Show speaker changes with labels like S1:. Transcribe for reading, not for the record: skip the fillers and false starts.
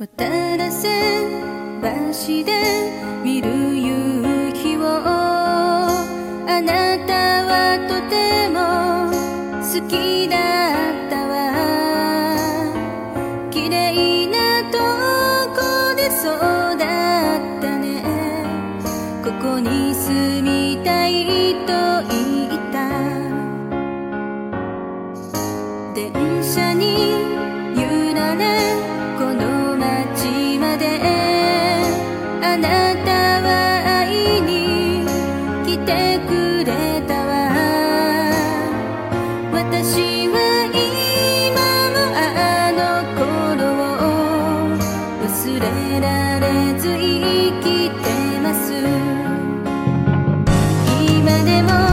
S1: 渡らせ橋で見る夕日を、あなたはとても好きだったわ。綺麗なとこで育ったね。ここに住みたいと言った。電車に揺られこの街まで、あなたは会いに来てくれたわ。私は今もあの頃を忘れられず生きてます。今でも